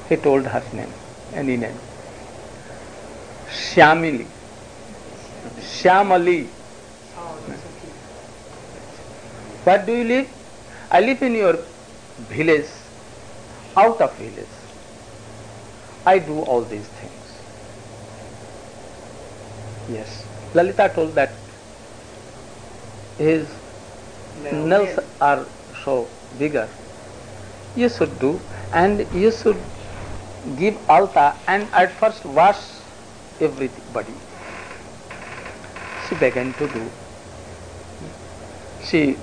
He told her name, any name. Shyamali. Shyamali. Where do you live? I live in your village, out of village. I do all these things. Yes. Lalita told that his nails are so bigger. You should do, and you should give altar and at first wash everybody. She began to do. She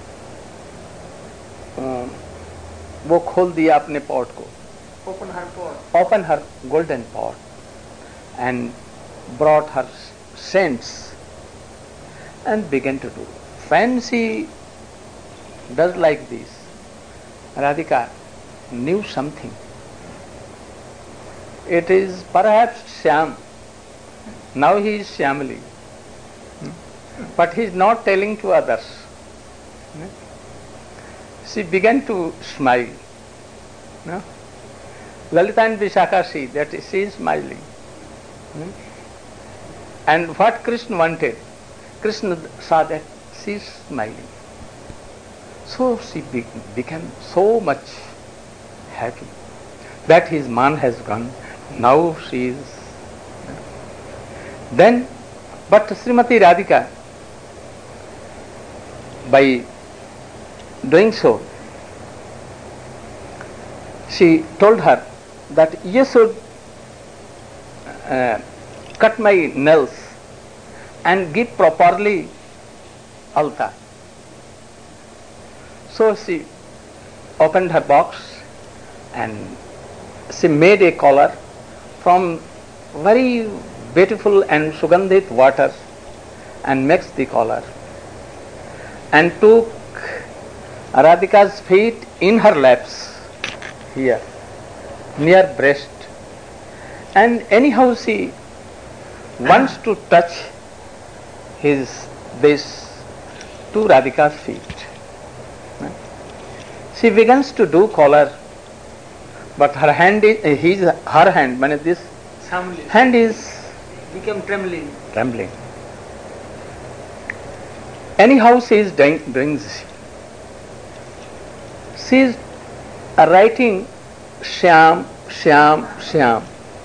वो खोल दिया अपने pot को, open her golden pot and brought her scents and began to do. When she does like this, Radhika knew something. It is perhaps Shyam. Now he is Shyamali. But he is not telling to others. She began to smile. No? Lalita and Vishakha see that she is smiling. And what Krishna wanted, Krishna saw that she is smiling. So she became so much happy that his man has gone. Now she is. Then, but Srimati Radhika, by doing so, she told her that you should cut my nails and give properly altar. So she opened her box and she made a collar from very beautiful and sugandhit water and mixed the collar and took Radhika's feet in her laps here near breast, and anyhow she wants to touch his this to Radhika's feet. She begins to do collar, but her hand is her hand, this hand is become trembling. Anyhow she is doing this. She is writing Shyam, Shyam, Shyam.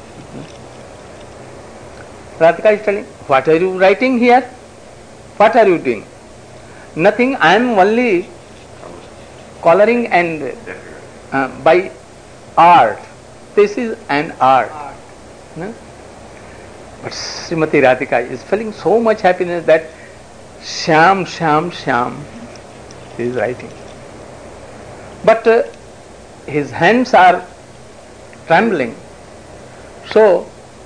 Radhika is telling, what are you writing here? What are you doing? Nothing, I am only coloring and by art. This is an art. No? But Srimati Radhika is feeling so much happiness that Shyam, Shyam, Shyam he is writing. But his hands are trembling. So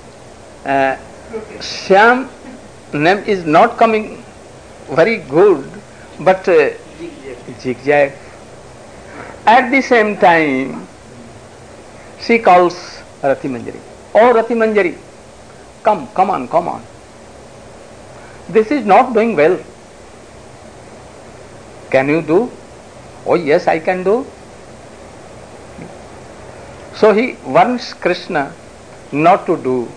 Shyam name is not coming very good, but zigzag. At the same time, she calls Rati Manjari. Oh Rati Manjari, come on. This is not doing well. Can you do? Oh yes, I can do. So he warns Krishna not to do.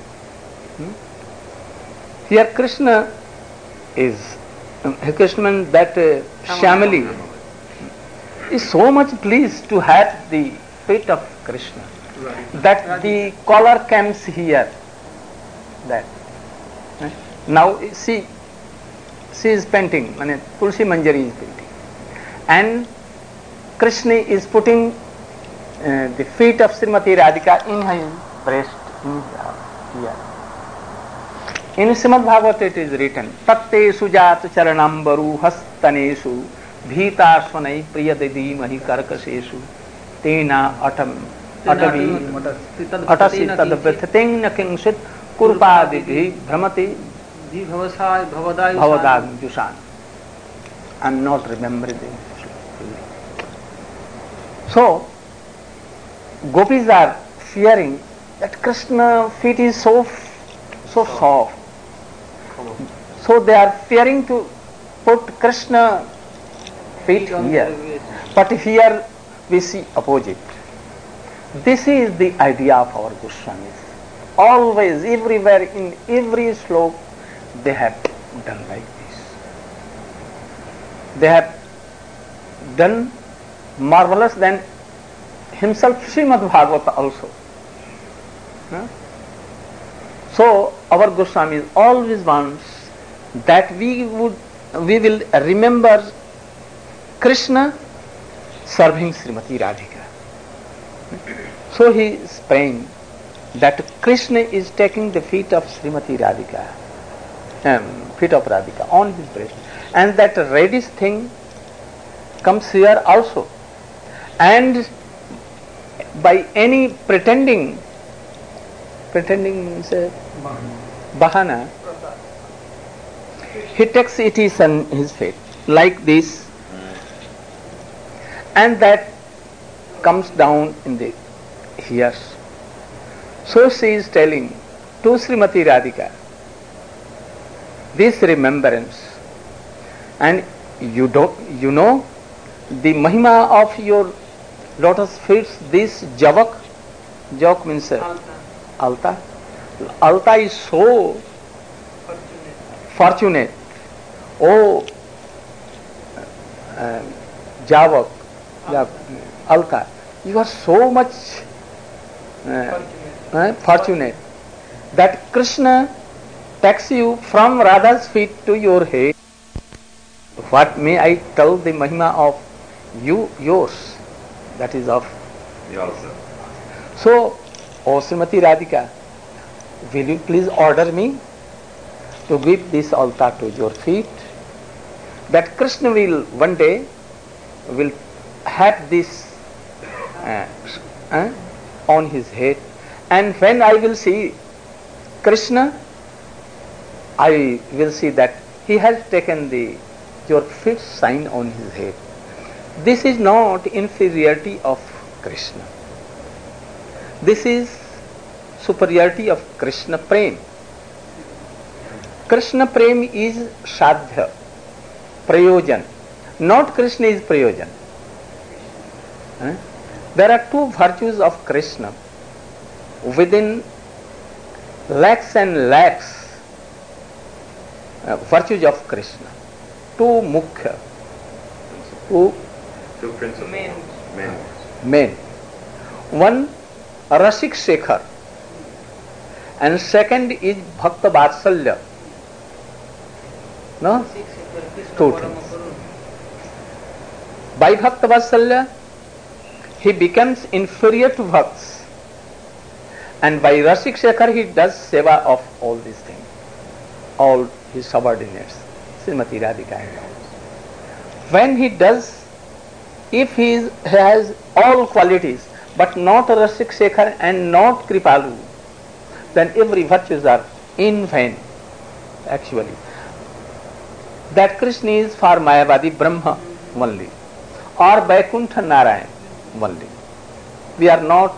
Here Krishna is, Krishna means that Shyamali is so much pleased to have the feet of Krishna, that the collar comes here. That now she is painting, Tulsi Manjari is painting, and Krishna is putting the feet of Srimati Radhika in his breast, here. In Srimad Bhagavata it is written, Tatte sujat charanambaru hastaneshu bhitasvanai priyadidhimahi karkaseshu tena atavi atasi tadvrithiting nakingsit kurpadidhi bhramati bhavadad jusan. I am not remembering this. So gopis are fearing that Krishna feet is so soft. So they are fearing to put Krishna feet here. But here we see opposite. This is the idea of our Goswamis. Always, everywhere, in every slope, they have done like this. They have done marvelous than himself, Srimad Bhagavata also. So our Goswamis always wants that we will remember Krishna serving Srimati Radhika. So he is praying that Krishna is taking the feet of Srimati Radhika, feet of Radhika on his breast, and that reddish thing comes here also, and by any pretending means bahana, he takes it is on his feet like this, and that comes down in the ears. So she is telling to Srimati Radhika this remembrance, and you know the mahima of your lotus feet, this javak means alta. Alta is so fortunate. Oh, javak, alta, you are so much fortunate that Krishna takes you from Radha's feet to your head. What may I tell the mahima of yours, that is of yourself. So, O Srimati Radhika, will you please order me to give this altar to your feet, that Krishna will one day will have this on his head, and when I will see Krishna, I will see that he has taken your feet sign on his head. This is not inferiority of Krishna. This is superiority of Krishna Prem. Krishna Prem is Sadhya, Prayojan. Not Krishna is Prayojan. There are two virtues of Krishna within lakhs and lakhs virtues of Krishna. Two mukhya, two principles, main. One Rasik Shekhar, and second is Bhakta Vatsalya. No? Two things. By Bhakta Vatsalya, he becomes inferior to Bhakts, and by Rasik Shekhar he does seva of all these things, all his subordinates, Srimati Radhika and all. When he does, if he has all qualities, but not Rasik Shekhar and not Kripalu, then every virtues are in vain, actually. That Krishna is for Mayavadi Brahma only, or Vaikuntha Narayan only. We are not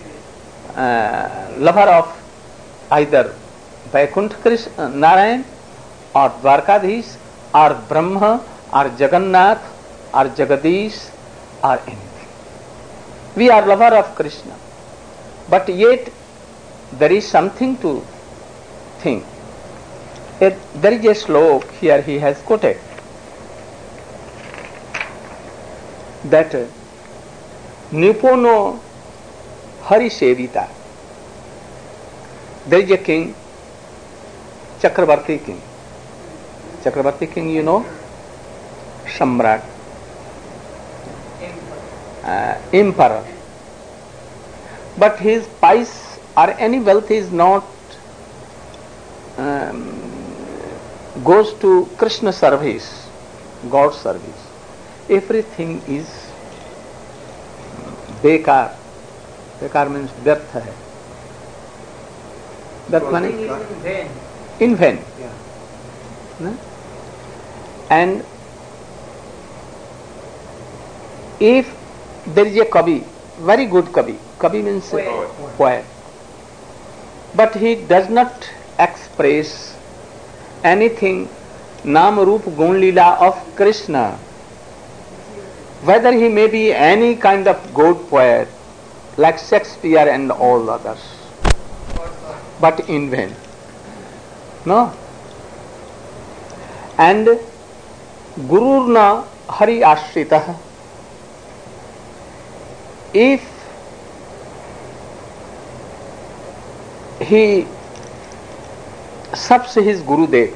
lover of either Vaikuntha Krishna Narayan or Dwarkadhish or Brahma or Jagannath or Jagadish or anything. We are lover of Krishna, but yet there is something to think. There is a slok here he has quoted that Nipono Hari Sevita. There is a king, Chakravarti king. Chakravarti king, you know, Samrat, emperor. But his pice or any wealth is not goes to Krishna service, God service. Everything is bekar. Bekar means व्यर्थ है. That money in vain. Yeah. No? And if there is a Kavi, very good Kavi, Kavi means poet, but he does not express anything Nam Roop Gun Leela of Krishna, whether he may be any kind of good poet like Shakespeare and all others, but in vain. No? And Gururna Hari Ashritah. If he serves his Gurudev,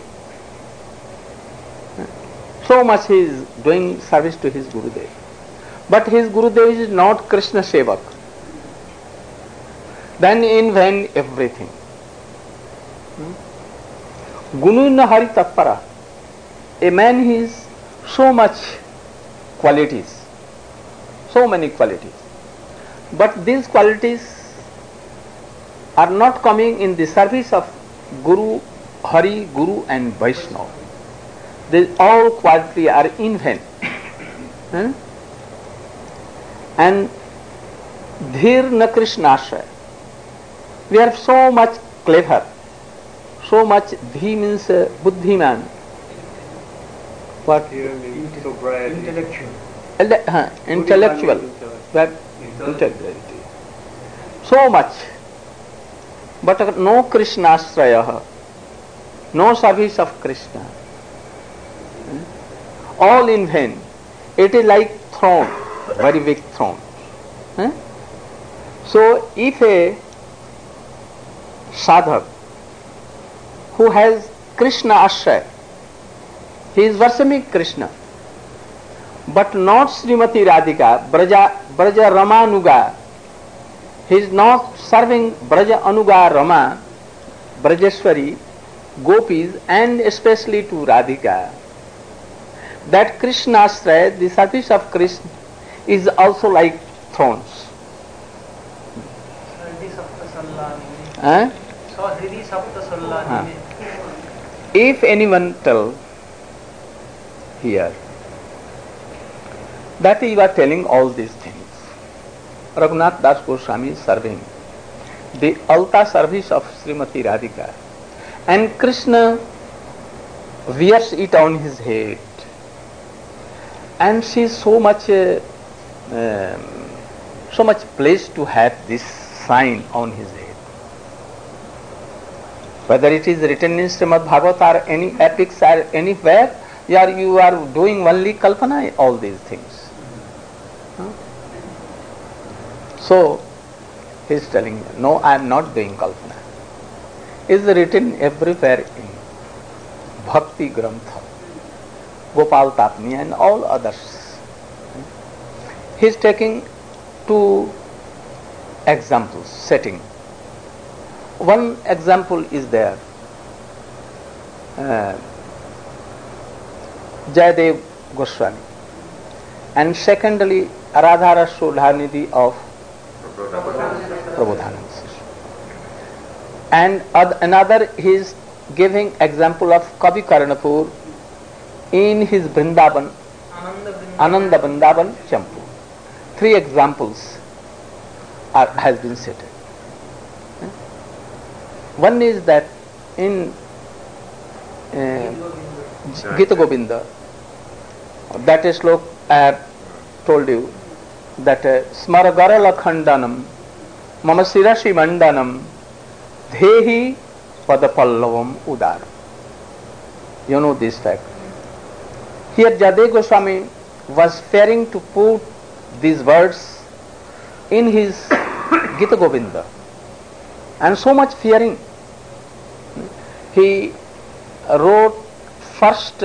so much he is doing service to his Gurudev, but his Gurudev is not Krishna Sevak, then in vain everything. Gununa Hari Tatpara. A man is so much qualities, so many qualities, but these qualities are not coming in the service of Guru, Hari, Guru and Vaishnava. All qualities are in vain. And Dhir na Krishnashraya. We are so much clever, so much Dhi means Buddhiman. What? Intellectual. Intellectual. Intellectuality. So much. But no Krishnashraya, no service of Krishna. All in vain. It is like throne, very big throne. So if a sadhak who has Krishna Ashraya, he is worshipping Krishna, but not Srimati Radhika, Braja Ramanuga. He is not serving Braja Anuga Rama, Brajeshwari, Gopis, and especially to Radhika. That Krishna Ashraya, the service of Krishna, is also like thrones. If anyone tell here that you are telling all these things, Raghunath Das Goswami is serving the altar service of Srimati Radhika, and Krishna wears it on his head, and she is so much pleased to have this sign on his head. Whether it is written in Srimad Bhagavad or any epics or anywhere, you are doing only kalpana, all these things. So, he is telling me, no, I am not doing kalpana. It is written everywhere in Bhakti Grantha, Gopal Tapni and all others. He is taking two examples, setting. One example is there, Jayadev Goswami, and secondly Radha Sodhanidhi of Prabodhananda. And another he is giving example of Kavi Karnapur in his Vrindavan, Ananda Vrindavan Champu. Three examples has been stated. One is that in Gita Govinda, that is slok I have told you, that Smaragara Lakhandanam Mama Sirashi Mandanam Dhehi Padapallavam Udar. You know this fact. Here Jayadev Goswami was fearing to put these words in his Gita Govinda, and so much fearing, he wrote first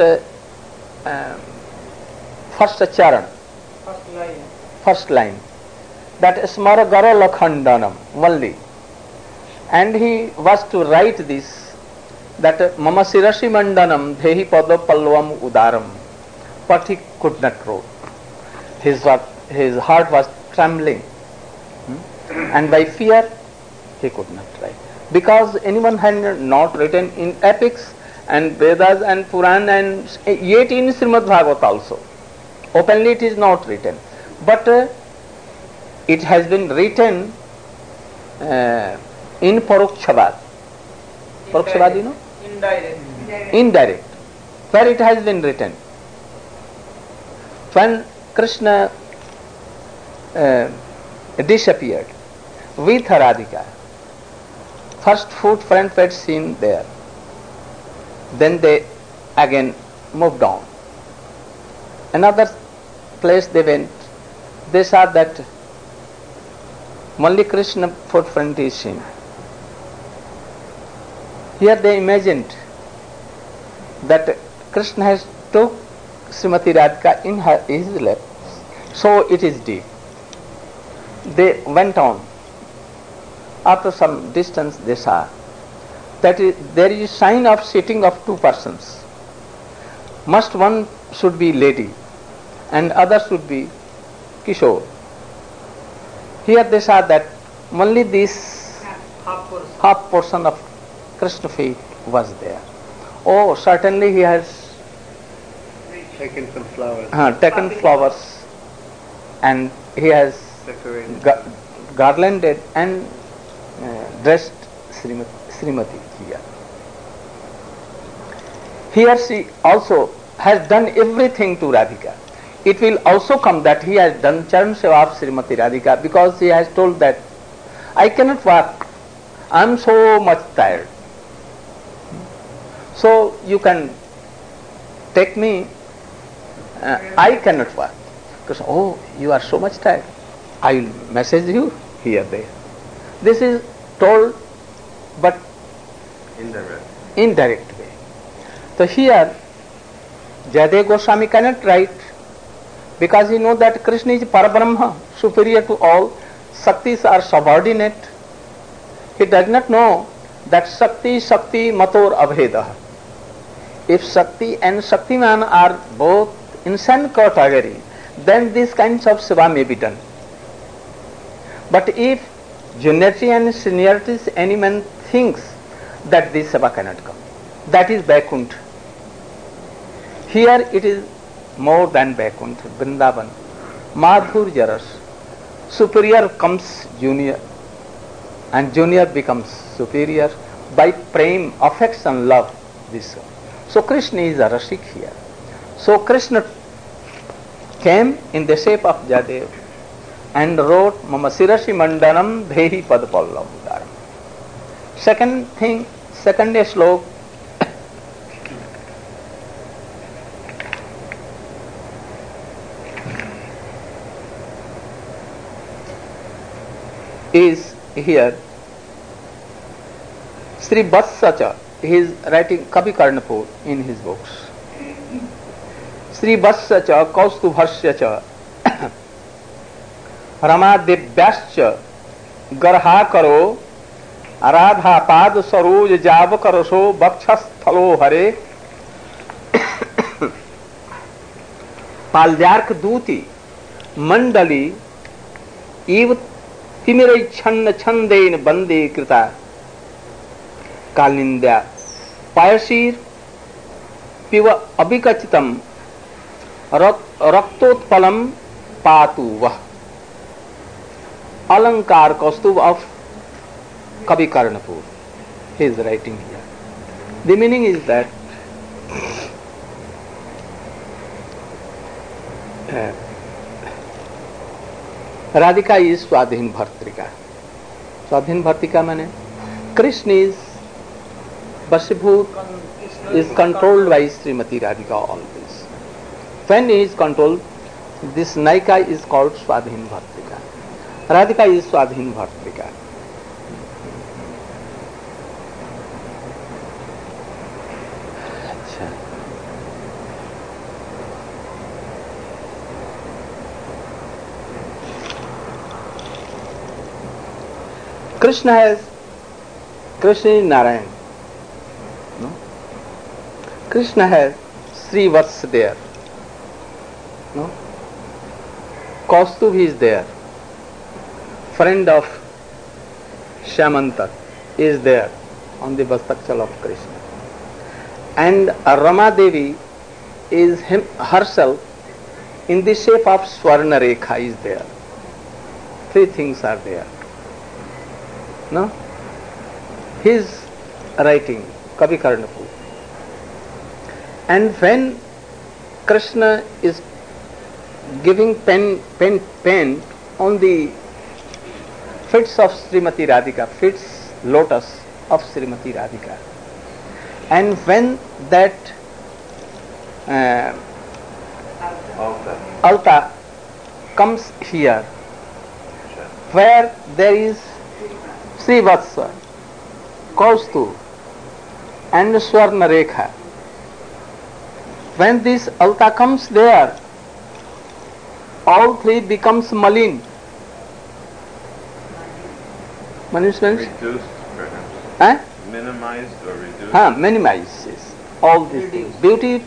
charan, first line, that Smaragara Lakhandanam only, and he was to write this, that Mama Sirashi Mandanam Dhehi Pada Pallavam Udaram, but he could not write. His heart was trembling, and by fear he could not write, because anyone had not written in epics and Vedas and Puran, and yet in Srimad Bhagavad also. Openly it is not written, but it has been written in Parokshavad. Parokshavad, you know? Indirect. Where it has been written. When Krishna disappeared, with Radhika. First footprint was seen there. Then they again moved on. Another place they went, they saw that only Krishna footprint is seen. Here they imagined that Krishna has took Srimati Radhika in his lap, so it is deep. They went on. After some distance they saw that there is a sign of sitting of two persons. Must one should be lady and other should be Kishore. Here they saw that only this half portion of Krishna feet was there. Oh, certainly he has taken some flowers. Taken flowers and he has garlanded and dressed Srimati here. Here she also has done everything to Radhika. It will also come that he has done Charan Seva of Srimati Radhika, because he has told that I cannot walk, I am so much tired. So you can take me, I cannot walk. Because, oh, you are so much tired, I will message you here, there. This is told, but indirect way. So here, Jayadeva Goswami cannot write, because he knows that Krishna is Parabrahma, superior to all. Shaktis are subordinate. He does not know that Shakti Mator Abheda. If Shakti and Shaktiman are both in same category, then these kinds of seva may be done. But if juniority and seniority, any man thinks that this seva cannot come, that is Vaikuntha. Here it is more than Vaikuntha, Vrindavan. Madhurya Ras. Superior comes junior, and junior becomes superior by prem, affection, love. This. So Krishna is a Rasik here. So Krishna came in the shape of Jadev and wrote Mama Sirashi Mandanam Dhehi Padpallam Dharam. Second slok. Is here Sri Vatsacha, he is writing Kavi Karnapur in his books. Sri Vatsacha Kaustubhasya Rama Devyascha Garha Karo Aradha Pad Saroj Jab Karaso Bakshas Thalo Hare Paljark Duti Mandali Iv Timirai Channa Chandain Bande Krita Kalindya Payasir Piva Abhikachitam Raktotpalam Patu Vah. Alankar Kaustubh of Kavi Karnapur. He is writing here. The meaning is that Radhika is Swadhin Bhartrika. Swadhin Bhartrika means Krishna is Vasibhut, is controlled by Srimati Radhika always. When he is controlled, this Naika is called Swadhin Bhartrika. Radhika is Swadhin Bhartrika. Krishna is Narayan. No? Krishna has Sri Vats there. No? Kaustubh is there. Friend of Shamanta is there on the Vastakchal of Krishna. And Rama Devi is herself in the shape of Swarna Rekha is there. Three things are there. No? His writing, Kavi Karnapur. And when Krishna is giving pen on the feet of Srimati Radhika, feet lotus of Srimati Radhika. And when that altar comes here, where there is Srivatsa, Kaustu and Swarna Rekha, when this altar comes there, all three becomes Malin. Reduced, perhaps. Minimized or reduced? Minimizes all these things. Beauty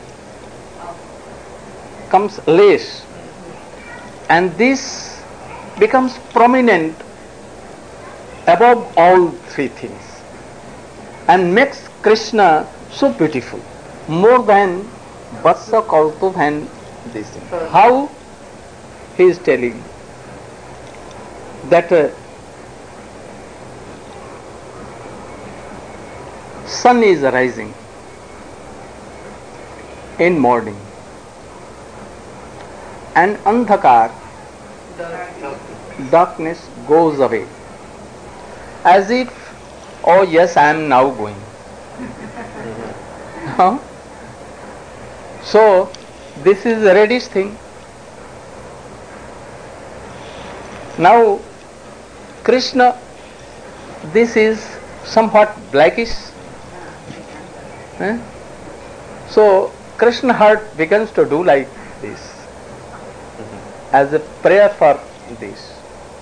comes less, and this becomes prominent above all three things, and makes Krishna so beautiful, more than Vatsa, Kaustuv and this thing. How he is telling that sun is rising in morning and andhakar, darkness goes away, as if, oh yes, I am now going. Huh? So this is a reddish thing. Now Krishna, this is somewhat blackish. So Krishna heart begins to do like this, as a prayer for this.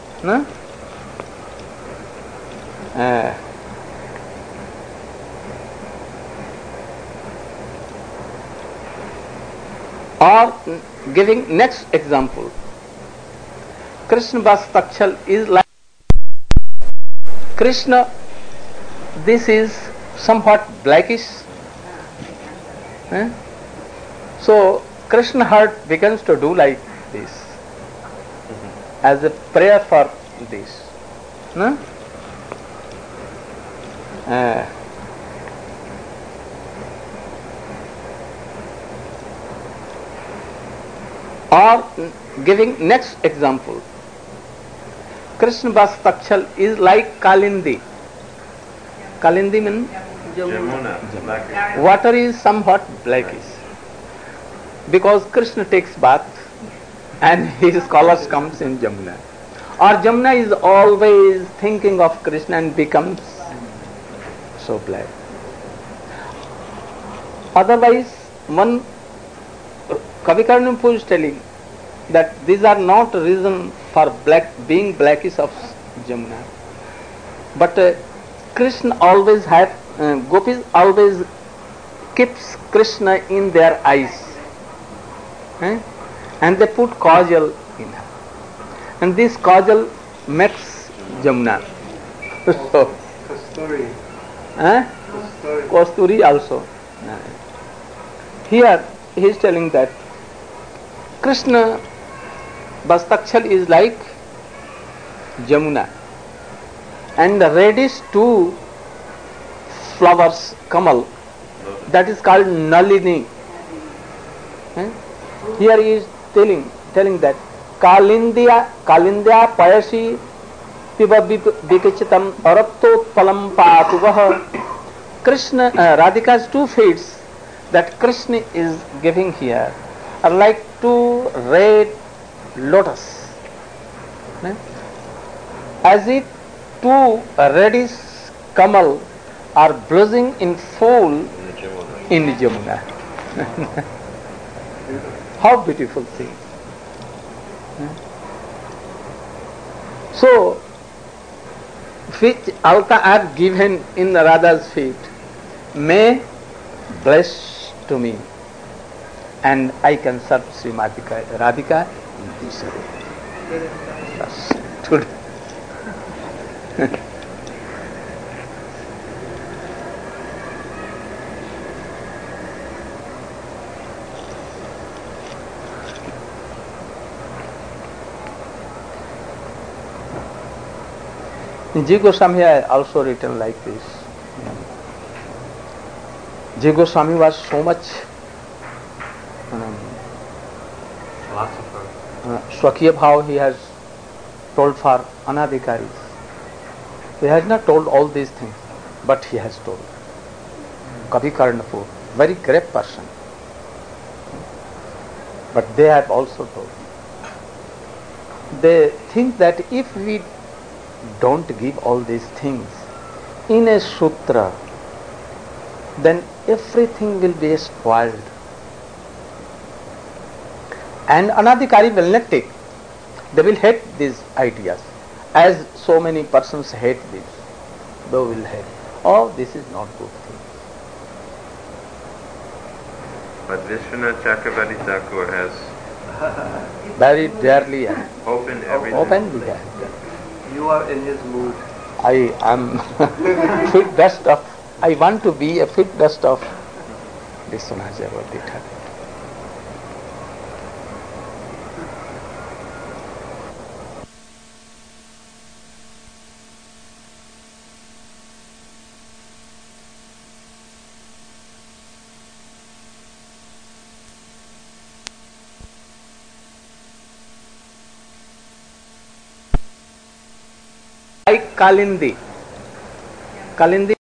Or giving next example, Krishna Vastakshal is like Krishna, this is somewhat blackish. So Krishna heart begins to do like this, as a prayer for this. Or giving next example, Krishna Vastakshal is like Kalindi. Kalindi means Jamuna. Water is somewhat blackish, because Krishna takes bath and his colors comes in Jamuna. Or Jamuna is always thinking of Krishna and becomes so black. Otherwise, one Kavi Karnampu is telling that these are not reason for being blackish of Jamuna, but Krishna always had, gopis always keeps Krishna in their eyes, and they put kajal in her, and this kajal makes Jamuna. So, Kasturi also. Here he is telling that Krishna Vastakshal is like Jamuna, and the reddish two flowers, Kamal, that is called Nalini. Here he is telling that Kalindya Payasi Piba Bikachitam Aratto Palam Patuvah. Krishna, Radhika's 2 feet that Krishna is giving here are like 2 red lotus, as if 2 reddish Kamal are blooming in full in Jamuna. How beautiful thing. So, which altar are given in Radha's feet may bless to me, and I can serve Srimati Radhika in this way. That's good. Ji Goswami has also written like this. Ji Goswami was so much Swakiya Bhav he has told for Anadhikaris. He has not told all these things, but he has told. Kavi Karnapur, very great person. But they have also told. They think that if we don't give all these things in a sutra, then everything will be spoiled. And Anadhikari will not take. They will hate these ideas. As so many persons hate this, they will hate. Oh, this is not good thing. But Vishwanath Chakravarti Thakur has Very dearly opened everything. openly. You are in his mood. I am fit dust of. I want to be a fit dust of Vishwanath Chakravarti Thakur. Like Kalindi. Kalindi